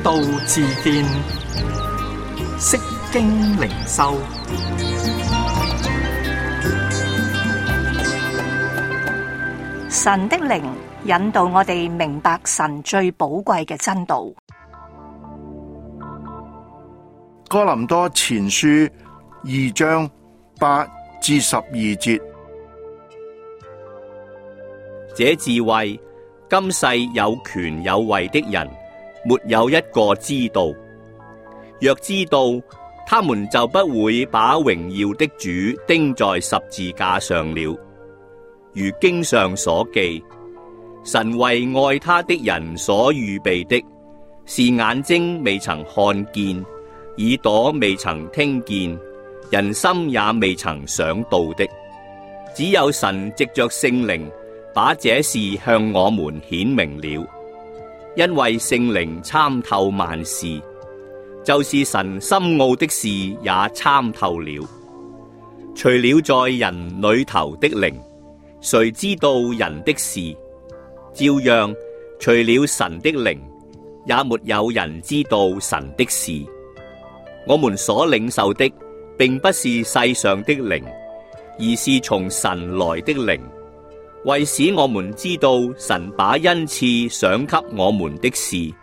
道自見，釋經靈修。 神的靈引導我哋明白神最寶貴嘅真道。 哥林多前書2章8至12節， 這智慧今世有權有位的人，沒有一個知道。若知道，他們就不會把榮耀的主釘在十字架上了。如經上所記，神為愛他的人所預備的，是眼睛未曾看見，耳朵未曾聽見，人心也未曾想到的。只有神藉着聖靈把這事向我們顯明了。因為聖靈參透萬事，就是神深奧的事也參透了。除了在人裏頭的靈，誰知道人的事？照樣，除了神的靈，也沒有人知道神的事。我們所領受的，並不是世上的靈，而是從神來的靈，為使我們知道神把恩賜賞給我們的事。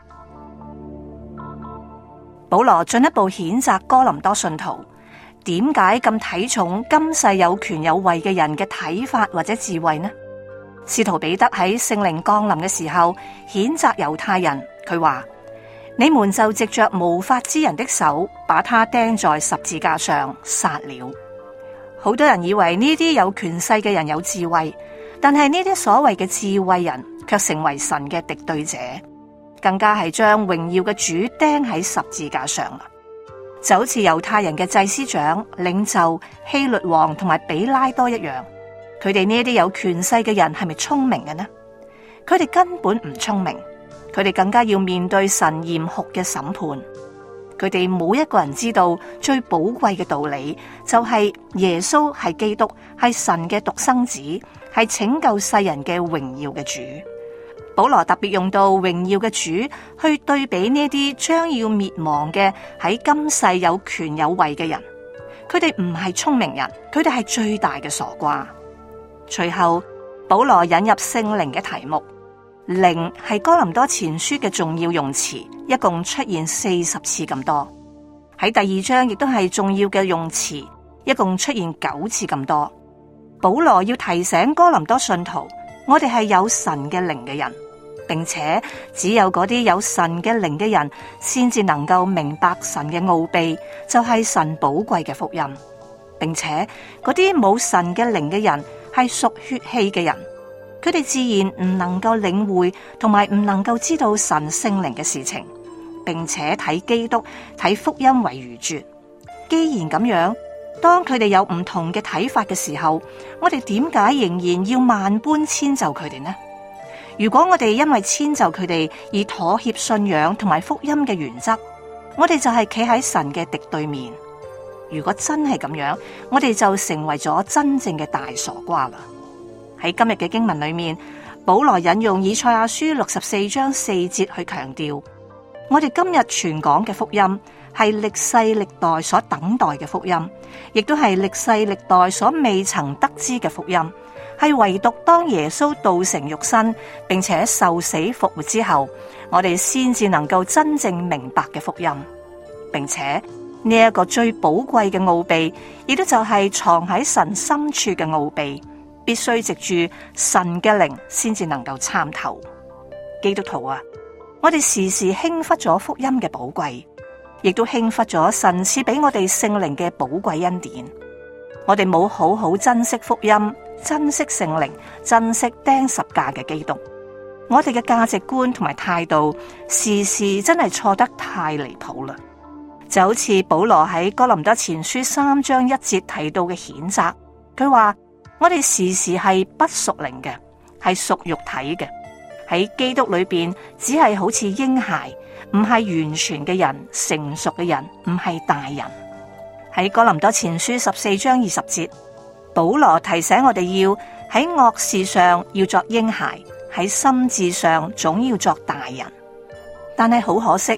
保羅進一步譴責哥林多信徒，點解咁睇重今世有權有位嘅人嘅睇法或者智慧呢？使徒彼得喺聖靈降臨嘅時候譴責猶太人，佢話：你們就藉着無法之人的手，把他釘在十字架上殺了。好多人以為呢啲有權勢嘅人有智慧，但係呢啲所謂嘅智慧人卻成為神嘅敵對者，更加係將榮耀嘅主釘喺十字架上啦。就好似猶太人嘅祭司長、領袖希律王同埋比拉多一樣，佢哋呢啲有權勢嘅人係咪聰明嘅呢？佢哋根本唔聰明，佢哋更加要面對神嚴酷嘅審判。佢哋冇一個人知道最寶貴嘅道理，就係耶穌係基督，係神嘅獨生子，係拯救世人嘅榮耀嘅主。保羅特別用到榮耀嘅主去對比呢啲將要滅亡嘅喺今世有權有位嘅人，佢哋唔係聰明人，佢哋係最大嘅傻瓜。隨後保羅引入聖靈嘅題目，靈係哥林多前書嘅重要用詞，一共出現40次咁多。喺第2章亦都係重要嘅用詞，一共出現9次咁多。保羅要提醒哥林多信徒，我哋係有神嘅靈嘅人，並且只有嗰啲有神嘅靈嘅人，先至能夠明白神嘅奧秘，就係神寶貴嘅福音。並且嗰啲冇神嘅靈嘅人，係屬血氣嘅人，佢哋自然唔能夠領會同埋唔能夠知道神聖靈嘅事情，並且睇基督睇福音為愚拙。既然咁樣，當佢哋有唔同嘅睇法嘅時候，我哋點解仍然要萬般遷就佢哋呢？如果我哋因為遷就佢哋而妥協信仰同埋福音嘅原則，我哋就係企喺神嘅敵對面。如果真係咁樣，我哋就成為咗真正嘅大傻瓜啦。喺今日嘅經文裏面，保羅引用以賽亞書64章4節去強調，我哋今日傳講嘅福音係歷世歷代所等待嘅福音，亦都係歷世歷代所未曾得知嘅福音，係唯獨當耶穌道成肉身，並且受死復活之後，我哋先至能夠真正明白嘅福音。並且呢一個最寶貴嘅奧秘，亦都就係藏喺神深處嘅奧秘，必須藉住神嘅靈先至能夠參透。基督徒啊，我哋時時輕忽咗福音嘅寶貴，亦都輕忽咗神賜俾我哋聖靈嘅寶貴恩典。我哋冇好好珍惜福音，珍惜聖靈，珍惜釘十架嘅基督。我哋嘅價值觀同埋態度，時時真係錯得太離譜啦。就好似保羅喺哥林多前書3章1節提到嘅譴責，佢話我哋時時係不屬靈嘅，係屬肉體嘅，喺基督裏邊只係好似嬰孩，唔係完全嘅人，成熟嘅人，唔係大人。喺哥林多前書14章20節，保羅提醒我哋要喺惡事上要作嬰孩，喺心智上總要作大人。但係好可惜，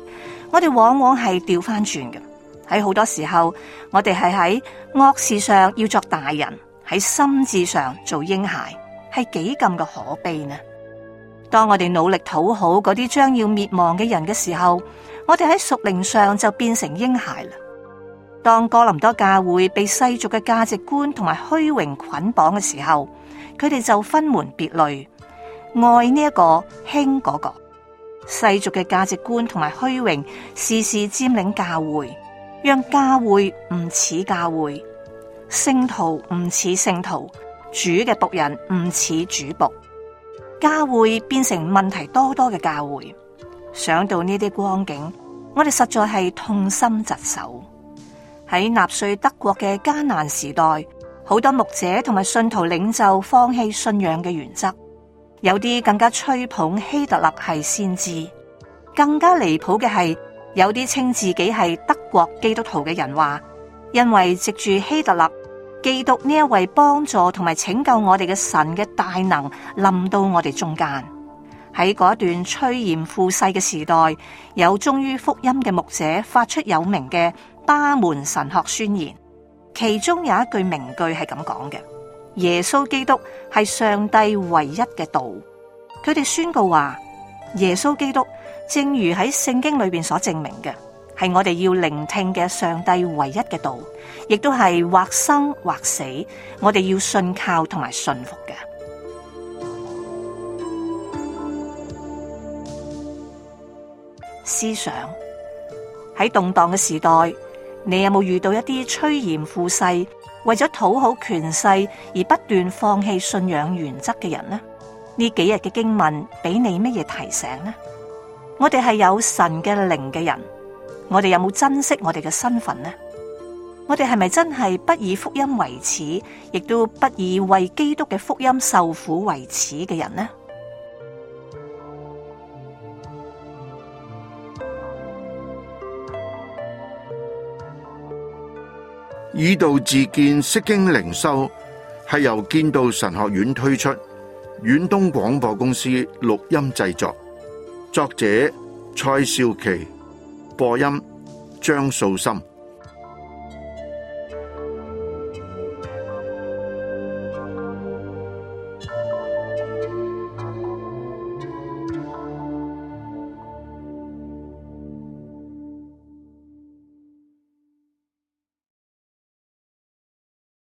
我哋往往係調翻轉嘅。喺好多時候，我哋係喺惡事上要作大人，喺心智上做嬰孩，係幾咁嘅可悲呢？當我哋努力討好嗰啲將要滅亡嘅人嘅時候，我哋喺屬靈上就變成嬰孩啦。當哥林多教會被世俗嘅價值觀同埋虛榮捆綁嘅時候，佢哋就分門別類，愛呢一個輕嗰個。世俗嘅價值觀同埋虛榮時時佔領教會，讓教會唔似教會，聖徒唔似聖徒，主嘅僕人唔似主僕。教會變成問題多多嘅教會。想到呢啲光景，我哋實在係痛心疾首。喺納粹德國嘅艱難時代，好多牧者同埋信徒領袖放棄信仰嘅原則，有啲更加吹捧希特勒係先知。更加離譜嘅係，有啲稱自己係德國基督徒嘅人話，因為藉住希特勒，基督呢一位幫助同埋拯救我哋嘅神嘅大能臨到我哋中間。喺嗰段趨炎附勢嘅時代，有忠於福音嘅牧者發出有名嘅巴門神學宣言，其中有一句名句係咁講嘅：耶穌基督係上帝唯一嘅道。佢哋宣告話，耶穌基督正如喺聖經裏邊所證明嘅，係我哋要聆聽嘅上帝唯一嘅道，亦都係或生或死，我哋要信靠同埋信服嘅。思想喺動盪嘅時代，你有冇遇到一啲趨炎附勢，為咗討好權勢而不斷放棄信仰原則嘅人呢？呢幾日嘅經文俾你乜嘢提醒呢？我哋係有神嘅靈嘅人，我哋有冇珍惜我哋嘅身份呢？我哋係咪真係不以福音為恥，亦都不以為基督嘅福音受苦為恥嘅人呢？ 以道自薦釋經靈修係由建道神學院推出，遠東廣播公司錄音製作，作者蔡少琪，播音張素心。